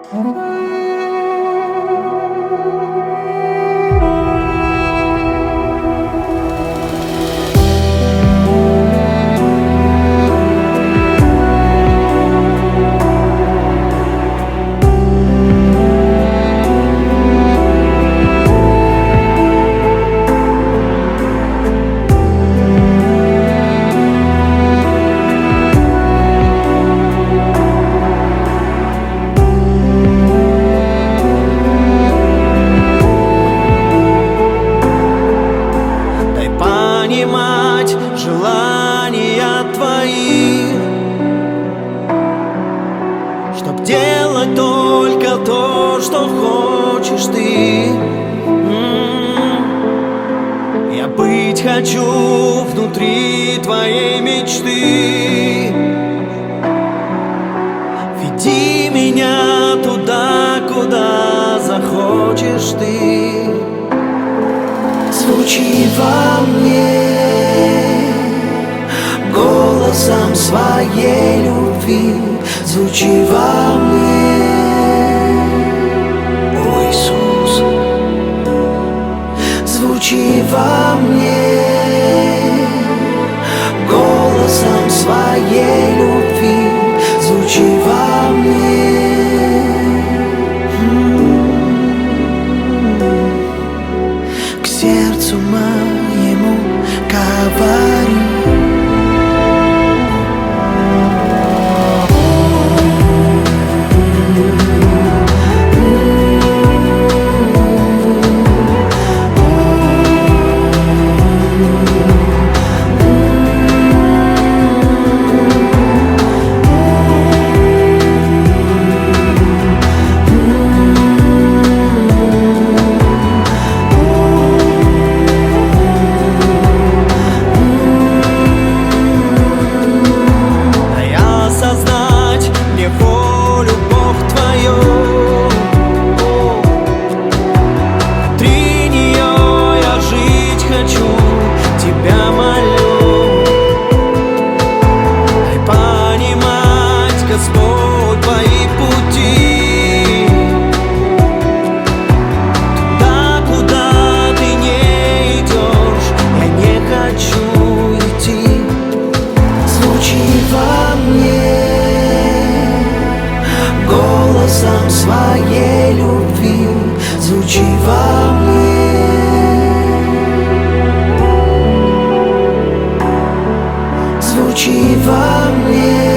Понимать желания твои, чтоб делать только то, что хочешь ты. Я быть хочу внутри твоей мечты. Веди меня туда, куда захочешь ты. Звучи во мне голосом своей любви, звучи во мне, о Иисус. Звучи во мне голосом своей любви, звучи во мне. К сердцу моему говори. Голосом своей любви, звучи во мне. Звучи во мне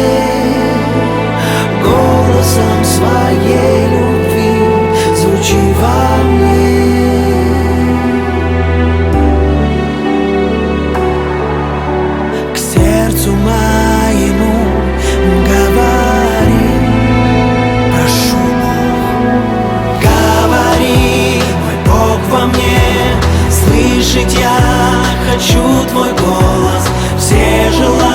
голосом своей любви, звучи во мне. К сердцу моему говори. Слышать я хочу твой голос, все желания